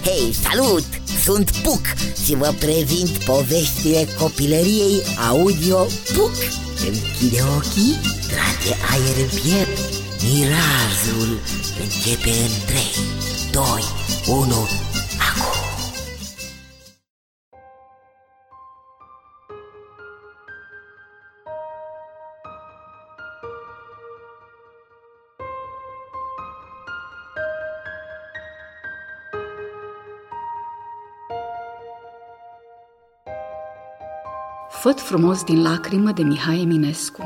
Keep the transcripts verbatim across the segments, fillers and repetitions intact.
Hei, salut! Sunt Puc și vă prezint poveștile copilăriei audio Puc. Închide ochii, trage aer în piept, mirazul începe în trei, doi, unu, acum! Făt frumos din lacrimă de Mihai Eminescu.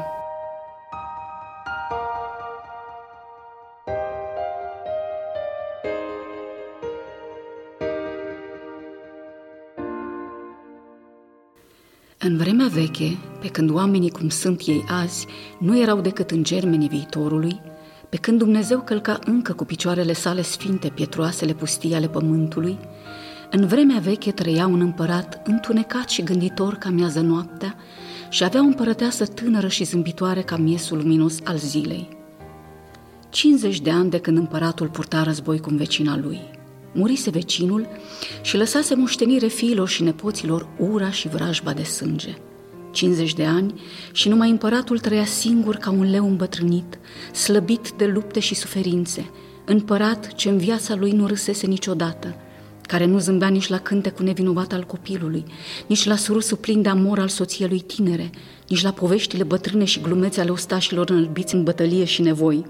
În vremea veche, pe când oamenii cum sunt ei azi nu erau decât în germenii viitorului, pe când Dumnezeu călca încă cu picioarele sale sfinte pietroasele pustii ale pământului, în vremea veche trăia un împărat întunecat și gânditor ca miază noaptea și avea o împărăteasă tânără și zâmbitoare ca miesul luminos al zilei. cincizeci de ani de când împăratul purta război cu vecina lui. Murise vecinul și lăsase moștenire fiilor și nepoților ura și vrajba de sânge. cincizeci de ani și numai împăratul trăia singur ca un leu îmbătrânit, slăbit de lupte și suferințe, împărat ce în viața lui nu râsese niciodată, care nu zâmbea nici la cântecul nevinovat al copilului, nici la surusul plin de amor al soției lui tinere, nici la poveștile bătrâne și glumețe ale ostașilor înălbiți în bătălie și nevoi.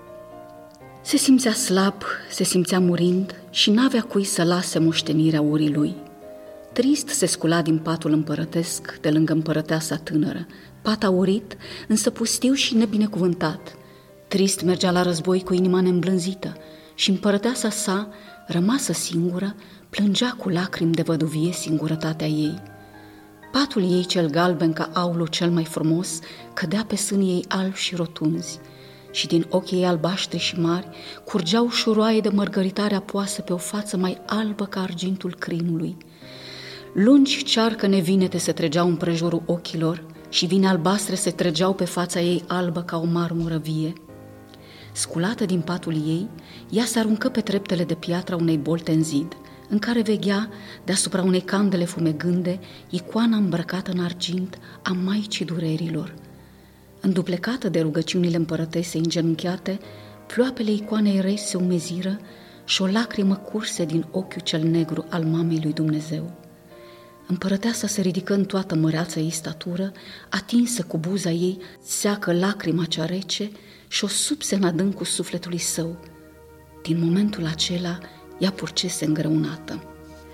Se simțea slab, se simțea murind și n-avea cui să lase moștenirea urii lui. Trist se scula din patul împărătesc de lângă împărăteasa tânără, pat aurit, însă pustiu și nebinecuvântat. Trist mergea la război cu inima neîmblânzită și împărăteasa sa, rămasă singură, plângea cu lacrimi de văduvie singurătatea ei. Patul ei cel galben ca aulul cel mai frumos cădea pe sânii ei albi și rotunzi și din ochii ei albaștri și mari curgeau șuroaie de mărgăritare apoasă pe o față mai albă ca argintul crinului. Lungi cearcă nevinete se trăgeau împrejurul ochilor și vine albastre se trăgeau pe fața ei albă ca o marmură vie. Sculată din patul ei, ea se aruncă pe treptele de piatră unei bolte în zid, în care veghea, deasupra unei candele fumegânde, icoana îmbrăcată în argint a Maicii Durerilor. Înduplecată de rugăciunile împărătesei îngenunchiate, ploapele icoanei regi se umeziră și o lacrimă curse din ochiul cel negru al mamei lui Dumnezeu. Împărăteasa se ridică în toată măreața ei statură, atinsă cu buza ei seacă lacrima cea rece și o subse în adâncul sufletului său. Din momentul acela, ea purcese îngreunată.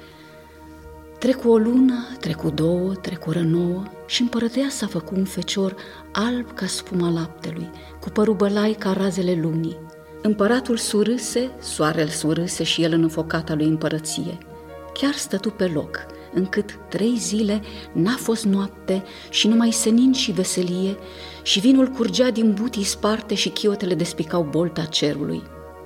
Trecu o lună, trecu două, trecură nouă și împărăteasa făcu un fecior alb ca spuma laptelui, cu părul bălai ca razele lunii. Împăratul surâse, soarele surâse și el în înfocata lui împărăție. Chiar stătu pe loc, încât trei zile n-a fost noapte și numai senin și veselie și vinul curgea din butii sparte și chiotele despicau bolta cerului.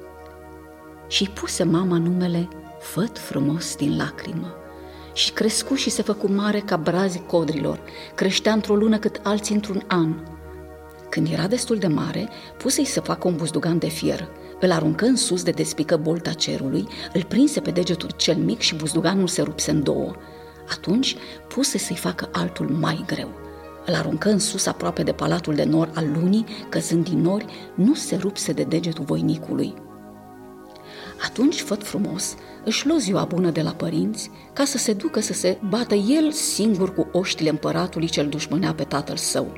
Și-i puse mama numele Făt frumos din lacrimă și crescu și se făcu mare ca brazii codrilor, creștea într-o lună cât alții într-un an. Când era destul de mare, puse-i să facă un buzdugan de fier, îl aruncă în sus de despică bolta cerului, îl prinse pe degetul cel mic și buzduganul se rupse în două. Atunci puse să-i facă altul mai greu. Îl aruncă în sus aproape de palatul de nor al lunii, căzând din nori, nu se rupse de degetul voinicului. Atunci Făt frumos își luă ziua bună de la părinți ca să se ducă să se bată el singur cu oștile împăratului ce-l dușmânea pe tatăl său.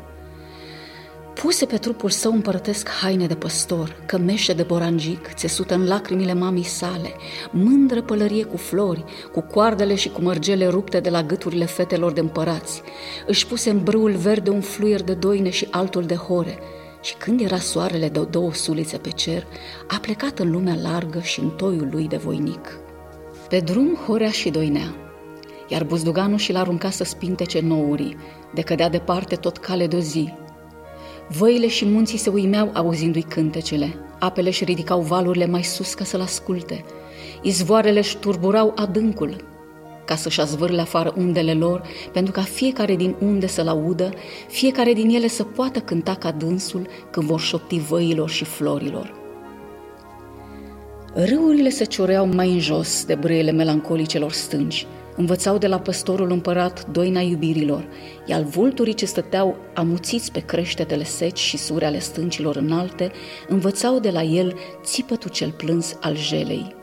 Puse pe trupul său împărătesc haine de păstor, cămeșe de borangic, țesută în lacrimile mamei sale, mândră pălărie cu flori, cu coardele și cu mărgele rupte de la gâturile fetelor de împărați. Își puse în brâul verde un fluier de doine și altul de hore și când era soarele de două sulițe pe cer, a plecat în lumea largă și în toiul lui de voinic. Pe drum horea și doinea, iar buzduganul și-l arunca să spintece nourii, de cădea departe tot cale de-o zi. Văile și munții se uimeau auzindu-i cântecele, apele își ridicau valurile mai sus ca să-l asculte, izvoarele își turburau adâncul ca să-și azvârle afară undele lor, pentru ca fiecare din unde să-l audă, fiecare din ele să poată cânta ca dânsul când vor șopti văilor și florilor. Râurile se cioreau mai în jos de brâiele melancolicelor stânci, învățau de la păstorul împărat doina iubirilor, iar vulturii ce stăteau amuțiți pe creștetele seci și sure ale stâncilor înalte, învățau de la el țipătul cel plâns al jelei.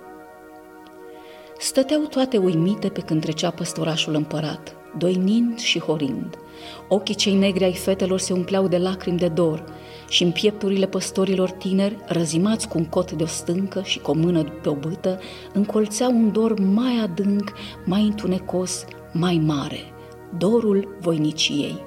Stăteau toate uimite pe când trecea păstorașul împărat, doinind și horind. Ochii cei negri ai fetelor se umpleau de lacrimi de dor și în piepturile păstorilor tineri, răzimați cu un cot de o stâncă și cu o mână pe o bâtă, încolțeau un dor mai adânc, mai întunecos, mai mare, dorul voiniciei.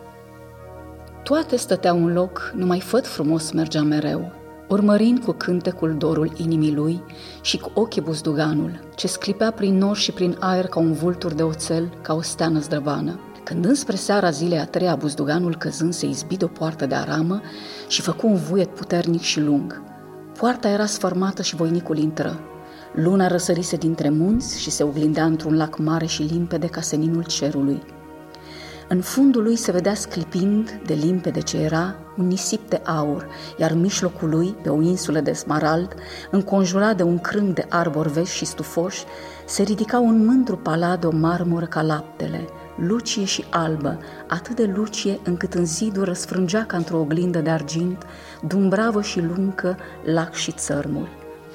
Toate stăteau în loc, numai Făt Frumos mergea mereu, urmărind cu cântecul dorul inimii lui și cu ochii buzduganul, ce sclipea prin nori și prin aer ca un vultur de oțel, ca o steană zdrăvană. Când înspre seara zilei a treia buzduganul căzând se izbi de o poartă de aramă și făcu un vuiet puternic și lung. Poarta era sfărmată și voinicul intră. Luna răsărise dintre munți și se oglindea într-un lac mare și limpede ca seninul cerului. În fundul lui se vedea sclipind de limpede ce era un nisip de aur, iar în mijlocul lui, pe o insulă de smarald, înconjurat de un crâng de arbori veși și stufoși, se ridica un mândru palat de o marmură ca laptele, lucie și albă, atât de lucie încât în zidul răsfrângea ca într-o oglindă de argint, dumbravă și luncă, lac și țărmuri.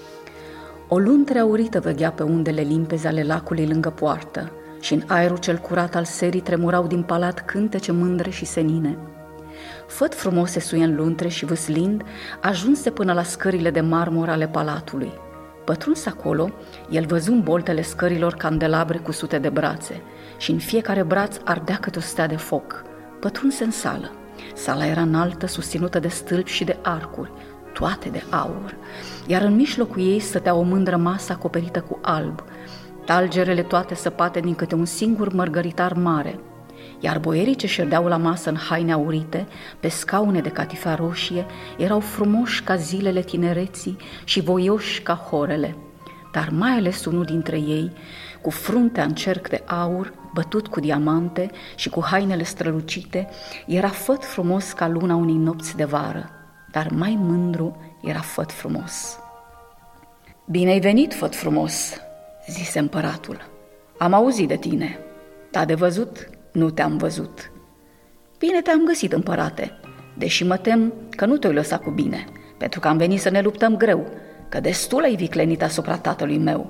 O luntre aurită veghea pe undele limpezi ale lacului lângă poartă și în aerul cel curat al serii tremurau din palat cântece mândre și senine. Făt Frumos se suie în luntre și vâslind, ajunse până la scările de marmură ale palatului. Pătruns acolo, el văzu în boltele scărilor candelabre cu sute de brațe și în fiecare braț ardea câte o stea de foc. Pătrunse în sală. Sala era înaltă, susținută de stâlpi și de arcuri, toate de aur, iar în mijlocul ei stătea o mândră masă acoperită cu alb, talgerele toate săpate din câte un singur mărgăritar mare, iar boierii ce ședeau la masă în haine aurite, pe scaune de catifea roșie, erau frumoși ca zilele tinereții și voioși ca horele, dar mai ales unul dintre ei, cu fruntea în cerc de aur, bătut cu diamante și cu hainele strălucite, era Făt Frumos ca luna unei nopți de vară, dar mai mândru era Făt Frumos. "Bine ai venit, Făt Frumos," zise împăratul. "Am auzit de tine, dar de văzut nu te-am văzut." "Bine te-am găsit, împărate, deși mă tem că nu te-ai lăsat cu bine, pentru că am venit să ne luptăm greu, că destul ai viclenit asupra tatălui meu."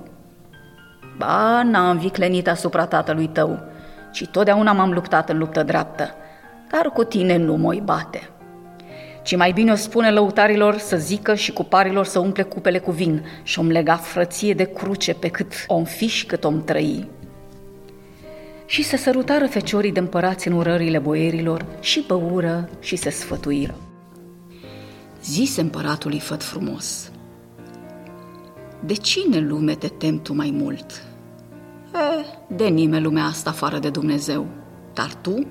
"Ba, n-am viclenit asupra tatălui tău, ci totdeauna m-am luptat în luptă dreaptă, dar cu tine nu mă-i bate. Ci mai bine o spune lăutarilor să zică și cuparilor să umple cupele cu vin și om lega frăție de cruce pe cât om fi și cât om trăi." Și se sărutară feciorii de împărați în urările boierilor și băură și se sfătuiră. Zise împăratului Făt Frumos: "De cine lume te temi tu mai mult?" "E, de nimeni lumea asta afară de Dumnezeu, dar tu?"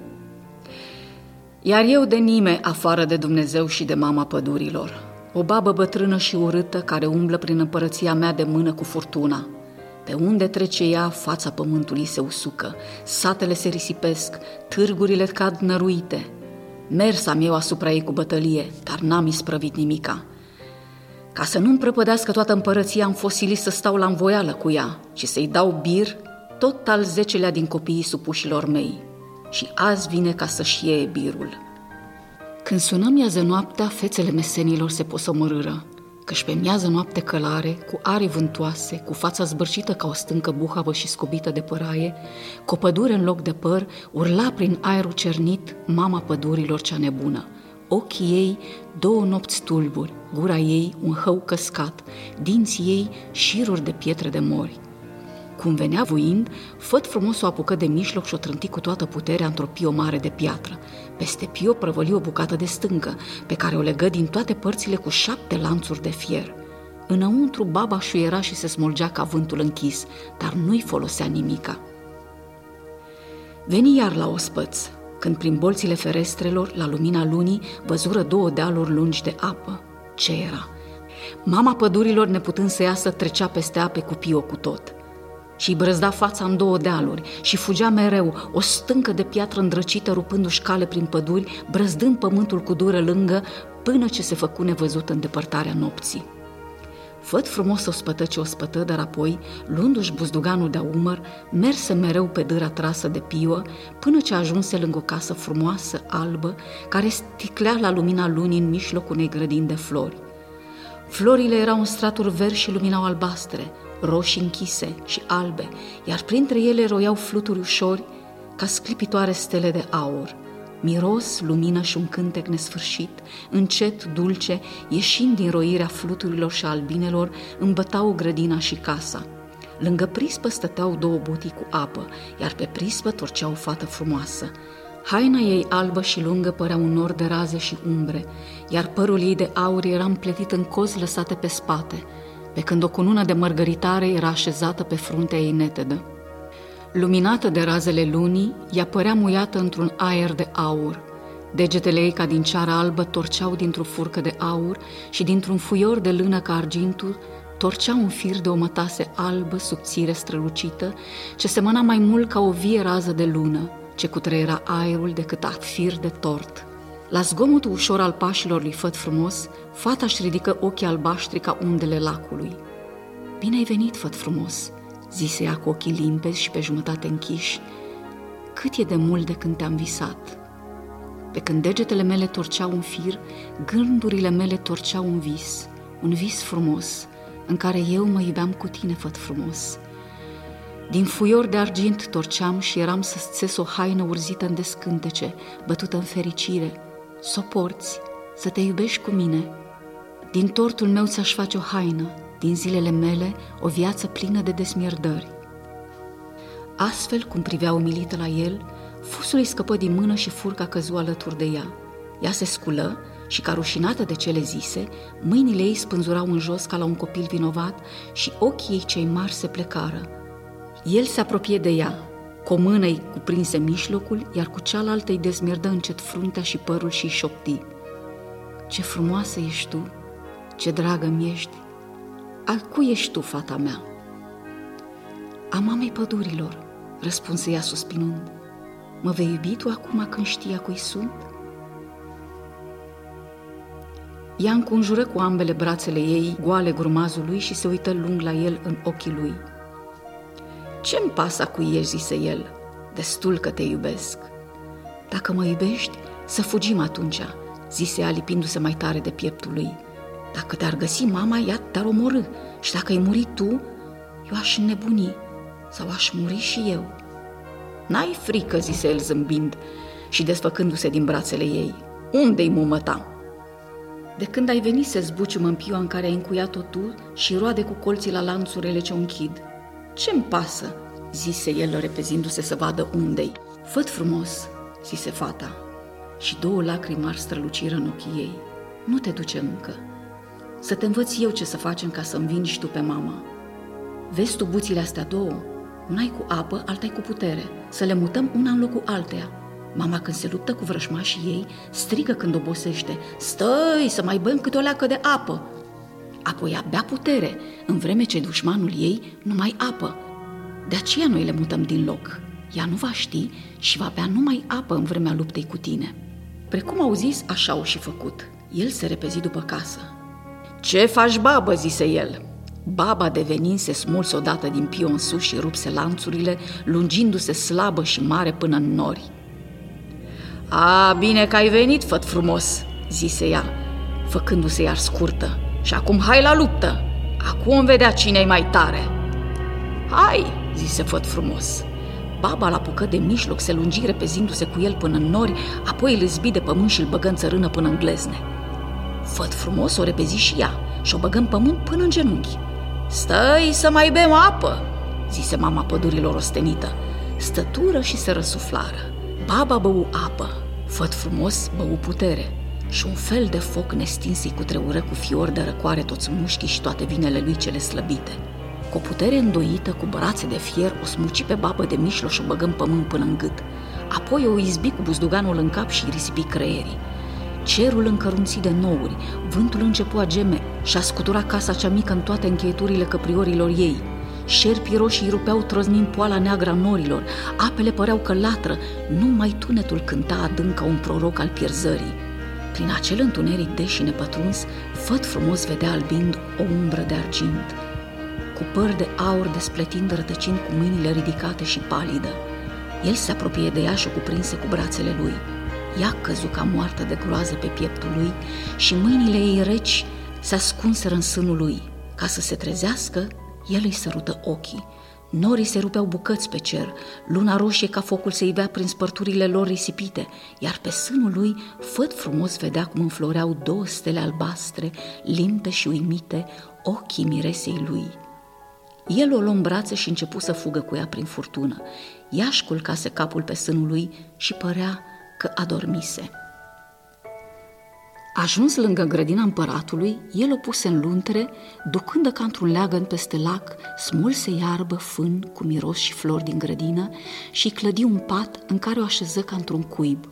"Iar eu de nimeni afară de Dumnezeu și de mama pădurilor, o babă bătrână și urâtă care umblă prin împărăția mea de mână cu furtuna. Pe unde trece ea, fața pământului se usucă, satele se risipesc, târgurile cad năruite. Mers am eu asupra ei cu bătălie, dar n-am isprăvit nimica. Ca să nu-mi prăpădească toată împărăția, am fost silit să stau la învoială cu ea și să-i dau bir tot al zecelea din copiii supușilor mei. Și azi vine ca să-și iee birul." Când sună miază noaptea, fețele mesenilor se posomorâră, căci pe miază noapte călare, cu ari vântoase, cu fața zbârcită ca o stâncă buhavă și scobită de păraie, cu o pădure în loc de păr, urla prin aerul cernit mama pădurilor cea nebună. Ochii ei, două nopți tulburi, gura ei, un hău căscat, dinții ei, șiruri de pietre de mori. Cum venea voind, Făt Frumos o apucă de mijloc și o trânti cu toată puterea într-o pio mare de piatră. Peste pio prăvăli o bucată de stâncă, pe care o legă din toate părțile cu șapte lanțuri de fier. Înăuntru baba șuiera și se smulgea ca vântul închis, dar nu-i folosea nimica. Veni iar la ospăț, când prin bolțile ferestrelor, la lumina lunii, văzură două dealuri lungi de apă. Ce era? Mama pădurilor, neputând să iasă, trecea peste ape cu pio cu tot. Și-i brăzda fața în două dealuri și fugea mereu, o stâncă de piatră îndrăcită rupându-și cale prin păduri, brăzdând pământul cu dură lângă, până ce se făcu nevăzut în depărtarea nopții. Făt frumos o spătă ce o spătă, dar apoi, luându-și buzduganul de-a umăr, merse mereu pe dâra trasă de piuă, până ce ajunse lângă o casă frumoasă, albă, care sticlea la lumina lunii în mijlocul unei grădini de flori. Florile erau în straturi verzi și luminau albastre, roșii închise și albe, iar printre ele roiau fluturi ușori ca sclipitoare stele de aur. Miros, lumină și un cântec nesfârșit, încet, dulce, ieșind din roirea fluturilor și albinelor, îmbătau grădina și casa. Lângă prispă stăteau două botii cu apă, iar pe prispă torcea o fată frumoasă. Haina ei albă și lungă părea un nor de raze și umbre, iar părul ei de aur era împletit în cozi lăsate pe spate, pe când o cunună de mărgăritare era așezată pe fruntea ei netedă. Luminată de razele lunii, ea părea muiată într-un aer de aur. Degetele ei ca din ceară albă torceau dintr-o furcă de aur și dintr-un fuior de lână ca argintul torcea un fir de o mătase albă, subțire, strălucită, ce semăna mai mult ca o vie rază de lună, ce cutreiera aerul decât a fir de tort. La zgomotul ușor al pașilor lui Făt frumos, fata își ridică ochii albaștri ca undele lacului. "Bine ai venit, Făt frumos!" zise ea cu ochii limpezi și pe jumătate închiși. "Cât e de mult de când te-am visat!" Pe când degetele mele torceau un fir, gândurile mele torceau un vis, un vis frumos, în care eu mă iubeam cu tine, Făt frumos. Din fuior de argint torceam și eram să-ți țes o haină urzită în descântece, bătută în fericire, să o porți, să te iubești cu mine. Din tortul meu ți-aș face o haină, din zilele mele o viață plină de desmierdări. Astfel, cum privea umilită la el, fusul îi scăpă din mână și furca căzu alături de ea. Ea se sculă și, ca rușinată de cele zise, mâinile ei spânzurau în jos ca la un copil vinovat și ochii ei cei mari se plecară. El se apropie de ea, cu o mână îi cuprinse mijlocul, iar cu cealaltă îi dezmierdă încet fruntea și părul și îi șopti: "Ce frumoasă ești tu, ce dragă-mi ești! A cui ești tu, fata mea?" "A mamei pădurilor," răspunse ea suspinând. "Mă vei iubi tu acum când știi a cui sunt?" Ea înconjură cu ambele brațele ei goale grumazului și se uită lung la el în ochii lui. "Ce-mi pasă a cui ești?" zise el. "Destul că te iubesc." "Dacă mă iubești, să fugim atunci," zise ea lipindu-se mai tare de pieptul lui. "Dacă te-ar găsi mama, ea te-ar omorî și dacă ai muri tu, eu aș înnebuni sau aș muri și eu." "N-ai frică," zise el zâmbind și desfăcându-se din brațele ei. "Unde-i mumă ta?" "De când ai venit să zbucium în piua în care ai încuiat-o tu și roade cu colții la lanțurile ce o închid." "Ce-mi pasă?" zise el repezindu-se să vadă unde-i. "Făt frumos," zise fata și două lacrimi mari străluciră în ochii ei. "Nu te duce încă. Să te învăț eu ce să facem ca să învingi tu pe mama. Vezi tu buțile astea două? Una-i cu apă, alta-i cu putere. Să le mutăm una în locul alteia. Mama, când se luptă cu vrăjmașii ei, strigă când obosește: 'Stai, să mai bem câte o leacă de apă!' Apoi ea bea putere, în vreme ce dușmanul ei numai apă. De aceea noi le mutăm din loc. Ea nu va ști și va bea numai apă în vremea luptei cu tine." Precum au zis, așa au și făcut. El se repezi după casă. "Ce faci, babă?" zise el. Baba, devenind, se smulse odată din piu în sus și rupse lanțurile, lungindu-se slabă și mare până în nori. "A, bine că ai venit, Făt frumos," zise ea, făcându-se iar scurtă. "Și acum hai la luptă. Acum vom vedea cine-i mai tare." "Hai," zise Făt frumos. Baba l-apucă de mijloc, se lungi repezindu-se cu el până în nori, apoi îl izbi de pământ și îl băgă în țărână până în glezne. Făt frumos o repezi și ea și o băgă în pământ până în genunchi. "Stai să mai bem apă," zise mama pădurilor ostenită. Stătură și se răsuflară. Baba bău apă, Făt frumos bău putere și un fel de foc nestins îi cutreură cu fior de răcoare toți mușchii și toate vinele lui cele slăbite. Cu o putere îndoită, cu brațe de fier, o smuci pe babă de mijloc și o băgă în pământ până în gât. Apoi o izbi cu buzduganul în cap și îi risipi creierii. Cerul încărunți de nouri, vântul începu a geme și a scutura casa cea mică în toate încheieturile căpriorilor ei. Șerpii roșii rupeau trăznind poala neagră a norilor, apele păreau că latră, numai tunetul cânta adânc ca un proroc al pierzării. Prin acel întuneric des și nepătruns, Făt Frumos vedea albind o umbră de argint, cu păr de aur despletind, rătăcind cu mâinile ridicate și palidă. El se apropie de ea și o cuprinse cu brațele lui. Ea căzu ca moartă de groază pe pieptul lui și mâinile ei reci se ascunseră în sânul lui. Ca să se trezească, el îi sărută ochii. Norii se rupeau bucăți pe cer, luna roșie ca focul se ivea prin spărturile lor risipite, iar pe sânul lui Făt Frumos vedea cum înfloreau două stele albastre, limpe și uimite, ochii miresei lui. El o luă în brațe și începu să fugă cu ea prin furtună. Ea își culcase capul pe sânul lui și părea că adormise. Ajuns lângă grădina împăratului, el o puse în luntre, ducând-o ca într-un leagăn peste lac, smulse iarbă, fân cu miros și flori din grădină și clădi un pat în care o așeză ca într-un cuib.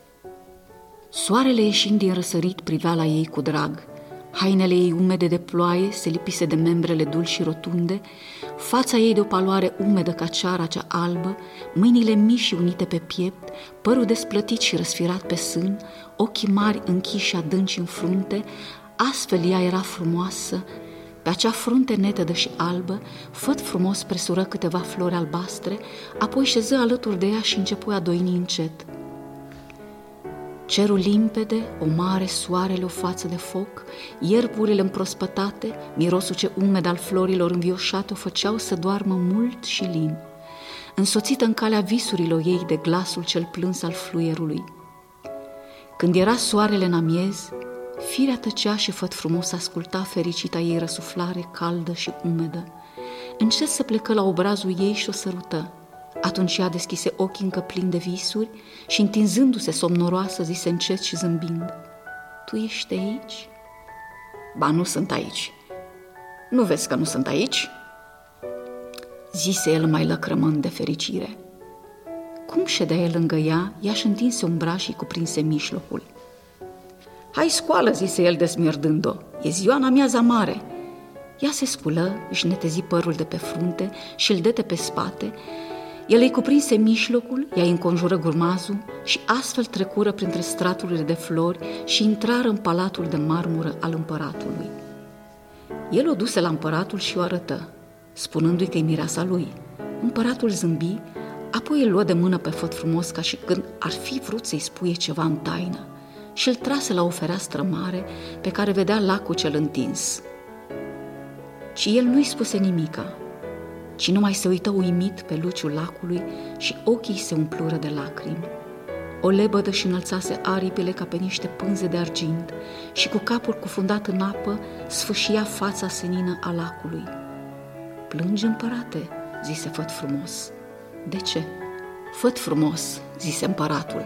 Soarele ieșind din răsărit privea la ei cu drag. Hainele ei umede de ploaie se lipise de membrele dulci și rotunde, fața ei de o paloare umedă ca ceara cea albă, mâinile mici și unite pe piept, părul desplătit și răsfirat pe sân, ochii mari închiși și adânci în frunte, astfel ea era frumoasă. Pe acea frunte netedă și albă, Făt Frumos presură câteva flori albastre, apoi șeză alături de ea și începu a doini încet. Cerul limpede, o mare, soarele, o față de foc, ierburile împrospătate, mirosul ce umed al florilor învioșate o făceau să doarmă mult și lin, însoțită în calea visurilor ei de glasul cel plâns al fluierului. Când era soarele în amiez, firea tăcea și Făt Frumos asculta fericita ei răsuflare caldă și umedă. Încet să plecă la obrazul ei și o sărută. Atunci ea deschise ochii încă plini de visuri și, întinzându-se somnoroasă, zise încet și zâmbind: Tu ești aici? Ba, nu sunt aici. Nu vezi că nu sunt aici? Zise el mai lăcrămând de fericire. Cum ședea el lângă ea, ea își întinse un braț și cuprinse mijlocul. Hai, scoală, zise el desmierdând-o, e ziua în amiaza mare. Ea se sculă, își netezi părul de pe frunte și îl dete pe spate. El îi cuprinse mijlocul, ea îi înconjură gurmazul și astfel trecură printre straturile de flori și intrară în palatul de marmură al împăratului. El o duse la împăratul și o arătă, spunându-i că e mireasa lui. Împăratul zâmbi, apoi îl luă de mână pe Făt Frumos ca și când ar fi vrut să-i spuie ceva în taină și îl trase la o fereastră mare pe care vedea lacul cel întins. Ci el nu-i spuse nimica, ci numai se uită uimit pe luciul lacului și ochii se umplură de lacrimi. O lebădă și înălțase aripile ca pe niște pânze de argint și cu capul cufundat în apă sfâșia fața senină a lacului. Plângi, împărate, zise Făt Frumos. De ce? Făt Frumos, zise împăratul.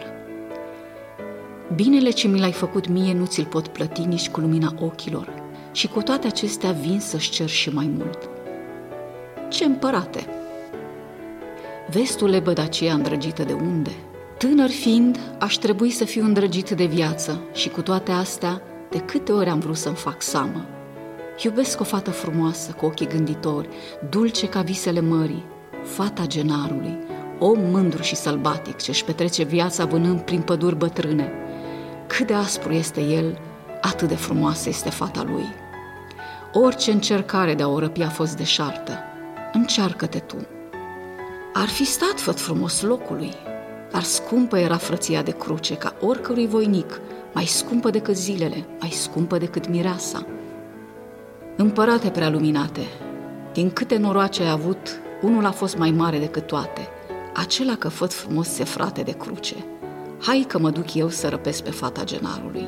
Binele ce mi l-ai făcut mie nu ți-l pot plăti nici cu lumina ochilor și cu toate acestea vin să-și cer și mai mult. Ce, împărate? Vezi tu lebăda aceea îndrăgită de unde? Tânăr fiind, aș trebui să fiu îndrăgit de viață și cu toate astea, de câte ori am vrut să-mi fac seamă. Iubesc o fată frumoasă, cu ochii gânditori, dulce ca visele mării, fata Genarului, om mândru și sălbatic ce-și petrece viața vânând prin păduri bătrâne. Cât de aspru este el, atât de frumoasă este fata lui. Orice încercare de a o răpi a fost deșartă. Încearcă-te tu. Ar fi stat Făt Frumos locului, dar scumpă era frăția de cruce ca oricărui voinic, mai scumpă decât zilele, mai scumpă decât mireasa. Împărate prealuminate, din câte noroace ai avut, unul a fost mai mare decât toate, acela că Făt Frumos se frate de cruce. Hai că mă duc eu să răpesc pe fata Genarului.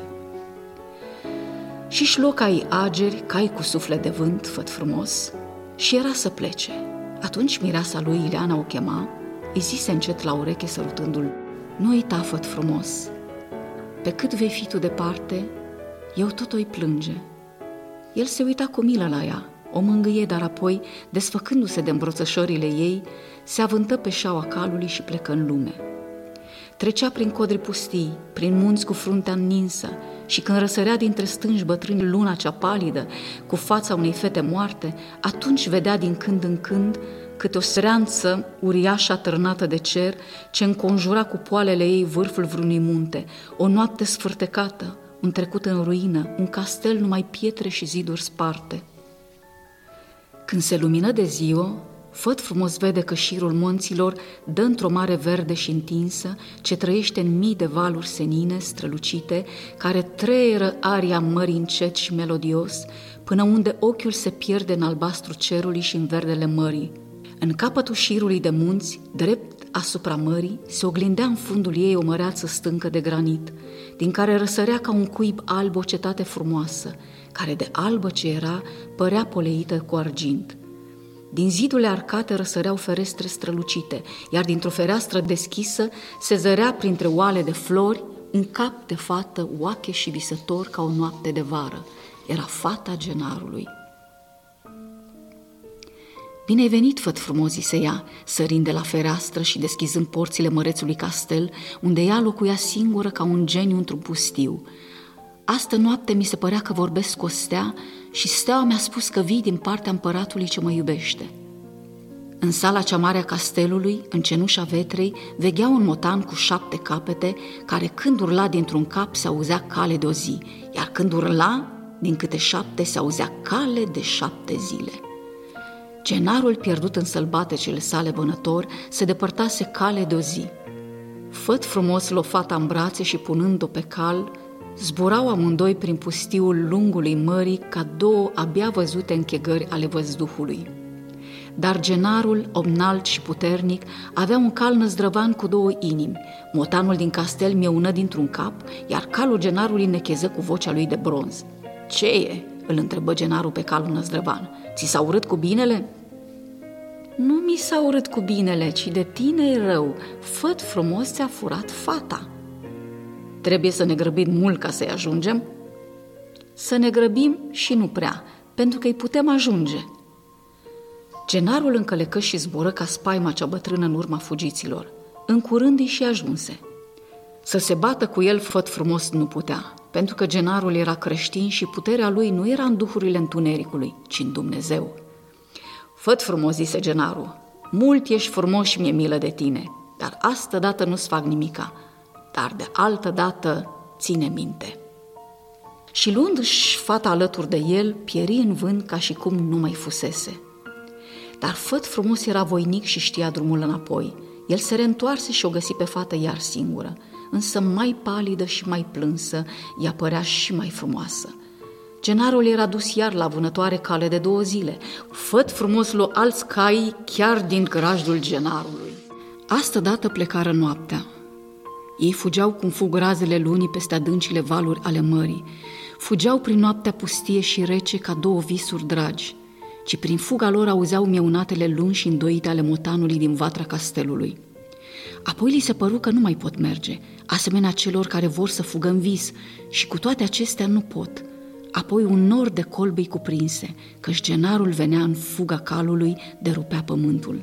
Și-și luă cai ageri, cai cu suflet de vânt, Făt Frumos, și era să plece. Atunci mireasa lui, Ileana, o chema, îi zise încet la ureche sărutându-l: Nu uita, Făt Frumos, pe cât vei fi tu departe, eu tot o-i plânge. El se uita cu milă la ea, o mângâie, dar apoi, desfăcându-se de îmbrățășările ei, se avântă pe șaua calului și plecă în lume. Trecea prin codri pustii, prin munți cu fruntea înninsă și când răsărea dintre stânci bătrâni luna cea palidă, cu fața unei fete moarte, atunci vedea din când în când câte o sreanță uriașă atârnată de cer ce înconjura cu poalele ei vârful vreunui munte, o noapte sfârtecată, un trecut în ruină, un castel numai pietre și ziduri sparte. Când se lumină de ziua, Făt Frumos vede că șirul munților dă într-o mare verde și întinsă, ce trăiește în mii de valuri senine, strălucite, care treieră aria mării încet și melodios, până unde ochiul se pierde în albastru cerului și în verdele mării. În capătul șirului de munți, drept asupra mării, se oglindea în fundul ei o măreață stâncă de granit, din care răsărea ca un cuib alb o cetate frumoasă, care de albă ce era, părea poleită cu argint. Din zidurile arcate răsăreau ferestre strălucite, iar dintr-o fereastră deschisă se zărea printre oale de flori un cap de fată oache și visător ca o noapte de vară. Era fata Genarului. Bine ai venit, Făt Frumos, zise ea, sărind de la fereastră și deschizând porțile mărețului castel, unde ea locuia singură ca un geniu într-un pustiu. Astă noapte mi se părea că vorbesc cu o stea și steaua mi-a spus că vii din partea împăratului ce mă iubește. În sala cea mare a castelului, în cenușa vetrei, veghea un motan cu șapte capete, care când urla dintr-un cap se auzea cale de o zi, iar când urla, din câte șapte se auzea cale de șapte zile. Genarul, pierdut în sălbatecele sale vânători, se depărtase cale de o zi. Făt Frumos l-o fata în brațe și punând-o pe cal, zburau amândoi prin pustiul lungului mării ca două abia văzute închegări ale văzduhului. Dar Genarul, om înalt și puternic, avea un cal năzdrăvan cu două inimi. Motanul din castel mieună dintr-un cap, iar calul Genarului necheză cu vocea lui de bronz. "Ce e?" îl întrebă Genarul pe calul năzdrăvan. "Ți s-a urât cu binele?" "Nu mi s-a urât cu binele, ci de tine e rău. Făt Frumos ți-a furat fata." "Trebuie să ne grăbim mult ca să-i ajungem?" "Să ne grăbim și nu prea, pentru că îi putem ajunge." Genarul încălecă și zbură ca spaima cea bătrână în urma fugiților. În curând îi și ajunse. Să se bată cu el Făt Frumos nu putea, pentru că Genarul era creștin și puterea lui nu era în duhurile întunericului, ci în Dumnezeu. "Făt Frumos," zise Genarul, "mult ești frumos și mi-e milă de tine, dar astă dată nu-ți fac nimica, dar de altă dată ține minte." Și luându-și fata alături de el, pieri în vânt ca și cum nu mai fusese. Dar Făt Frumos era voinic și știa drumul înapoi. El se reîntoarse și o găsi pe fată iar singură, însă mai palidă și mai plânsă, ea părea și mai frumoasă. Genarul era dus iar la vânătoare cale de două zile. Făt Frumos luă alți cai chiar din grajdul Genarului. Astă dată plecară noaptea. Ei fugeau cum fug razele lunii peste adâncile valuri ale mării. Fugeau prin noaptea pustie și rece ca două visuri dragi, ci prin fuga lor auzeau mieunatele lungi și îndoite ale motanului din vatra castelului. Apoi li se păru că nu mai pot merge, asemenea celor care vor să fugă în vis, și cu toate acestea nu pot. Apoi un nor de colbe îi cuprinse, căci Genarul venea în fuga calului de rupea pământul.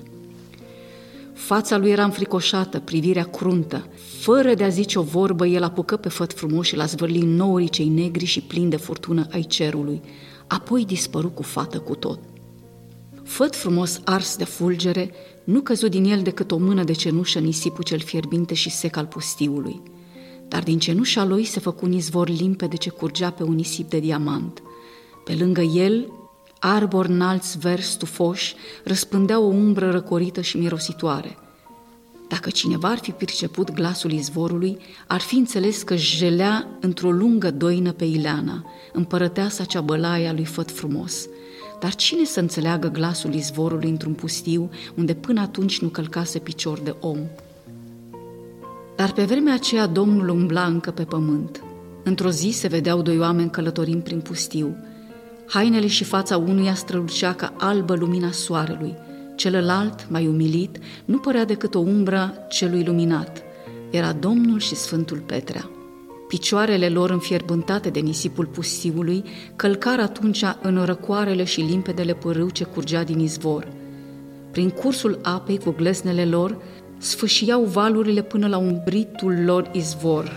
Fața lui era înfricoșată, privirea cruntă. Fără de a zice o vorbă, el apucă pe Făt Frumos și l-a zvârlit în nourii cei negri și plini de furtună ai cerului. Apoi dispăru cu fată cu tot. Făt Frumos, ars de fulgere, nu căzu din el decât o mână de cenușă în nisipul cel fierbinte și sec al pustiului. Dar din cenușa lui se făcu un izvor limpede ce curgea pe un nisip de diamant. Pe lângă el, arbori înalți verzi stufoși răspândeau o umbră răcorită și mirositoare. Dacă cineva ar fi priceput glasul izvorului, ar fi înțeles că jelea într-o lungă doină pe Ileana, împărăteasa cea bălaie a lui Făt Frumos. Dar cine să înțeleagă glasul izvorului într-un pustiu unde până atunci nu călcase picior de om? Dar pe vremea aceea Domnul umbla încă pe pământ. Într-o zi se vedeau doi oameni călătorind prin pustiu. Hainele și fața unuia strălucea ca albă lumina soarelui. Celălalt, mai umilit, nu părea decât o umbră celui luminat. Era Domnul și Sfântul Petrea. Picioarele lor înfierbântate de nisipul pustiului călcară atunci în răcoarele și limpedele pârâu ce curgea din izvor. Prin cursul apei cu glesnele lor sfâșiau valurile până la umbritul lor izvor.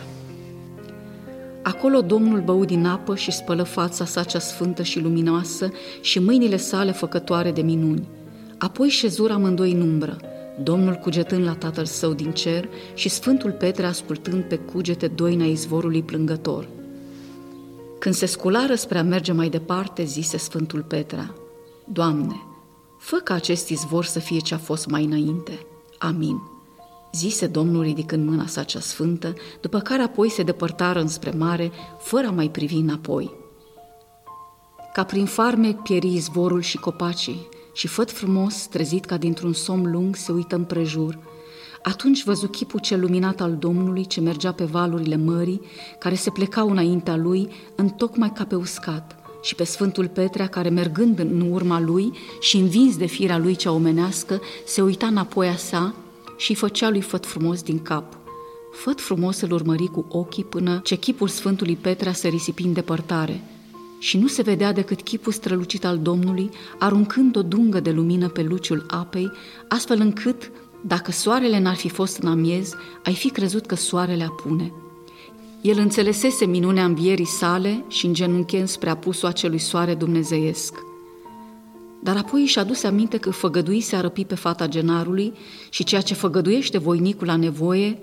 Acolo Domnul bău din apă și spălă fața sa cea sfântă și luminoasă și mâinile sale făcătoare de minuni. Apoi șezură amândoi în umbră, Domnul cugetând la Tatăl Său din cer și Sfântul Petre ascultând pe cugete doina izvorului plângător. Când se sculară spre a merge mai departe, zise Sfântul Petre: Doamne, fă ca acest izvor să fie ce a fost mai înainte. Amin. Zise Domnul ridicând mâna sa cea sfântă, după care apoi se depărtară înspre mare, fără a mai privi înapoi. Ca prin farmec pieri izvorul și copacii, și făt frumos, trezit ca dintr-un somn lung, se uită împrejur. Atunci văzu chipul cel luminat al Domnului, ce mergea pe valurile mării, care se plecau înaintea lui, întocmai ca pe uscat, și pe Sfântul Petre, care, mergând în urma lui și învins de firea lui cea omenească, se uita înapoi a sa și făcea lui Făt frumos din cap. Făt frumos îl urmări cu ochii până ce chipul Sfântului Petre se risipi în depărtare și nu se vedea decât chipul strălucit al Domnului, aruncând o dungă de lumină pe luciul apei, astfel încât, dacă soarele n-ar fi fost în amiez, ai fi crezut că soarele apune. El înțelesese minunea învierii sale și îngenunche înspre apusul acelui soare dumnezeiesc. Dar apoi își aduse aminte că făgăduise a răpi pe fata genarului și ceea ce făgăduiește voinicul la nevoie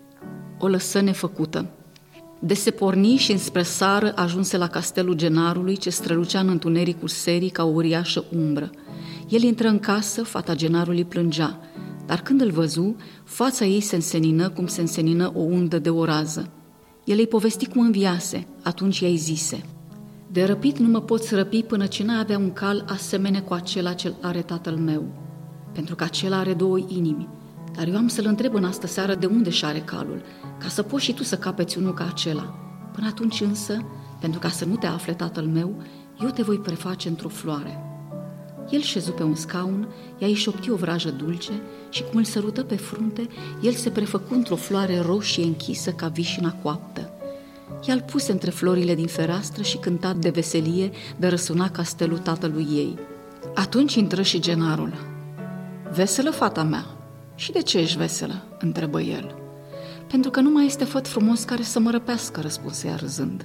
o lăsă nefăcută. De se porni și înspre sară ajunse la castelul genarului, ce strălucea în întunericul serii ca o uriașă umbră. El intră în casă, fata genarului plângea, dar când îl văzu, fața ei se însenină cum se însenină o undă de o rază. El îi povesti cum înviase, atunci ea îi zise: De răpit nu mă poți răpi până ce n-ai avea un cal asemene cu acela ce are tatăl meu, pentru că acela are două inimi, dar eu am să-l întreb în astă seară de unde și are calul, ca să poți și tu să capeți unul ca acela. Până atunci însă, pentru ca să nu te afle tatăl meu, eu te voi preface într-o floare. El șezu pe un scaun, ea îi șopti o vrajă dulce și cum îl sărută pe frunte, el se prefăcu într-o floare roșie închisă ca vișina coaptă. Ea îl puse între florile din fereastră și cânta de veselie de răsuna castelul tatălui ei. Atunci intră și genarul. Veselă, fata mea. Și de ce ești veselă? Întrebă el. Pentru că nu mai este făt frumos care să mă răpească, răspunse ea râzând.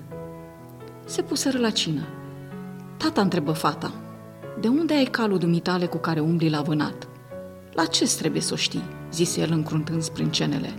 Se puseră la cină. Tata, întrebă fata, de unde ai calul dumitale cu care umbli la vânat? La ce trebuie să o știi? Zise el încruntând sprâncenele.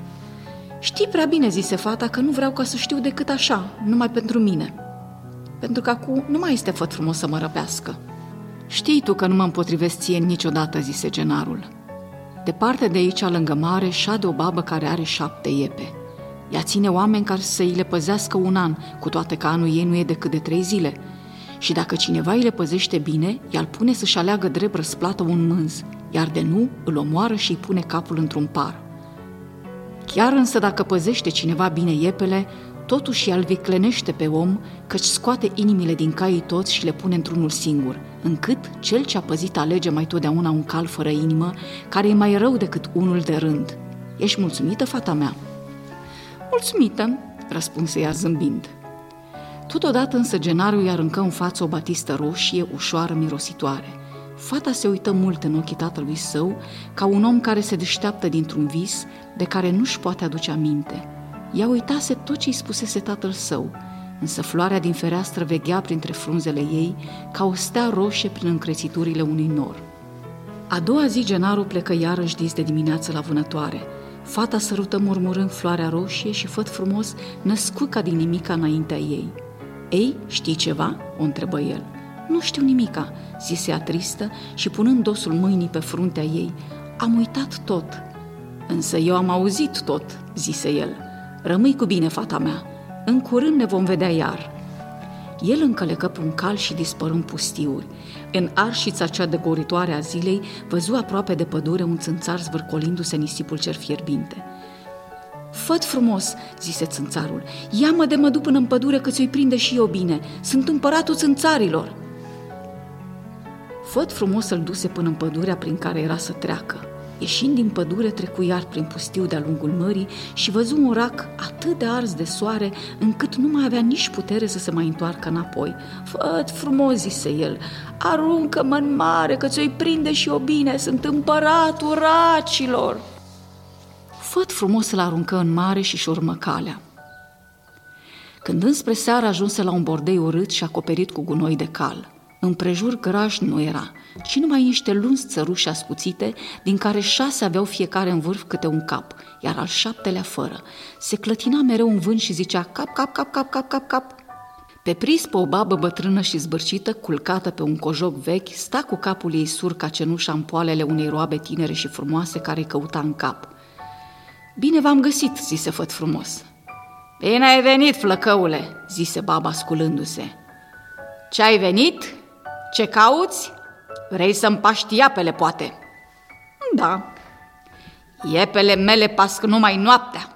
Știi prea bine, zise fata, că nu vreau ca să știu decât așa, numai pentru mine. Pentru că acum nu mai este făt frumos să mă răpească. Știi tu că nu mă împotrivesc ție niciodată, zise genarul. Departe de aici, lângă mare, șade o babă care are șapte iepe. Ea ține oameni care să îi le păzească un an, cu toate că anul ei nu e decât de trei zile. Și dacă cineva îi le păzește bine, ea îl pune să-și aleagă drept răsplată un mânz, iar de nu, îl omoară și îi pune capul într-un par. Chiar însă dacă păzește cineva bine iepele, totuși ea îl viclenește pe om, căci scoate inimile din caii toți și le pune într-unul singur, încât cel ce a păzit alege mai totdeauna un cal fără inimă, care e mai rău decât unul de rând. Ești mulțumită, fata mea? Mulțumită, răspunse ea zâmbind. Totodată însă genarul i aruncă în față o batistă roșie, ușoară, mirositoare. Fata se uită mult în ochii tatălui său, ca un om care se deșteaptă dintr-un vis, de care nu-și poate aduce aminte. Ea uitase tot ce îi spusese tatăl său, însă floarea din fereastră veghea printre frunzele ei, ca o stea roșie prin încrețiturile unui nor. A doua zi genarul plecă iarăși dis de dimineață la vânătoare. Fata sărută murmurând floarea roșie și făt frumos născut ca din nimica înaintea ei. Ei, știi ceva? O întrebă el. Nu știu nimica, zise ea tristă și punând dosul mâinii pe fruntea ei. Am uitat tot. Însă eu am auzit tot, zise el. Rămâi cu bine, fata mea. În curând ne vom vedea iar. El încălecă pe un cal și dispăru în pustiuri. În arșița cea degoritoare a zilei, văzu aproape de pădure un țânțar zvârcolindu-se în nisipul cer fierbinte. Făt frumos, zise țânțarul, ia-mă de mă duc până în pădure că ți-o-i prinde și eu bine. Sunt împăratul țânțarilor. Făt frumos îl duse până în pădurea prin care era să treacă. Ieșind din pădure, trecu iar prin pustiu de-a lungul mării și văzu un rac atât de ars de soare, încât nu mai avea nici putere să se mai întoarcă înapoi. Făt frumos, zise el, aruncă-mă în mare, că ți-o-i prinde și eu bine, sunt împăratul racilor. Făt frumos îl aruncă în mare și-și urmă calea. Când înspre seară ajunse la un bordei urât și acoperit cu gunoi de cal. Împrejur graj nu era, ci numai niște lungi țăruși ascuțite, din care șase aveau fiecare în vârf câte un cap, iar al șaptelea fără. Se clătina mereu în vânt și zicea cap, cap, cap, cap, cap, cap, cap. Pe prispă o babă bătrână și zbârcită, culcată pe un cojoc vechi, sta cu capul ei sur ca cenușa în poalele unei roabe tinere și frumoase care îi căuta în cap. Bine v-am găsit, zise Făt Frumos. Bine ai venit, flăcăule, zise baba sculându-se. Ce-ai venit? Ce cauți? Vrei să-mi paști iapele, poate? Da. Iepele mele pasc numai noaptea.